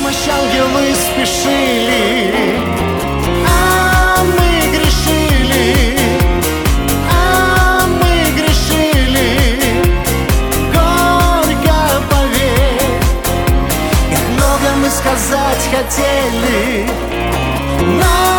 помощь ангелы спешили, а мы грешили, а мы грешили. Горько, поверь, как много мы сказать хотели, но